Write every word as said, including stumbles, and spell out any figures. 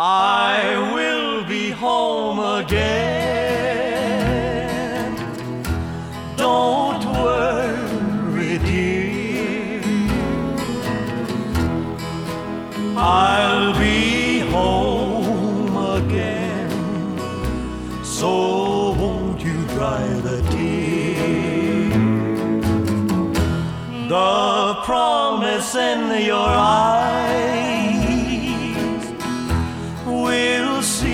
I will be home again. Don't worry, dear, I'll be home again. So won't you dry the tear? The promise in your eyes will see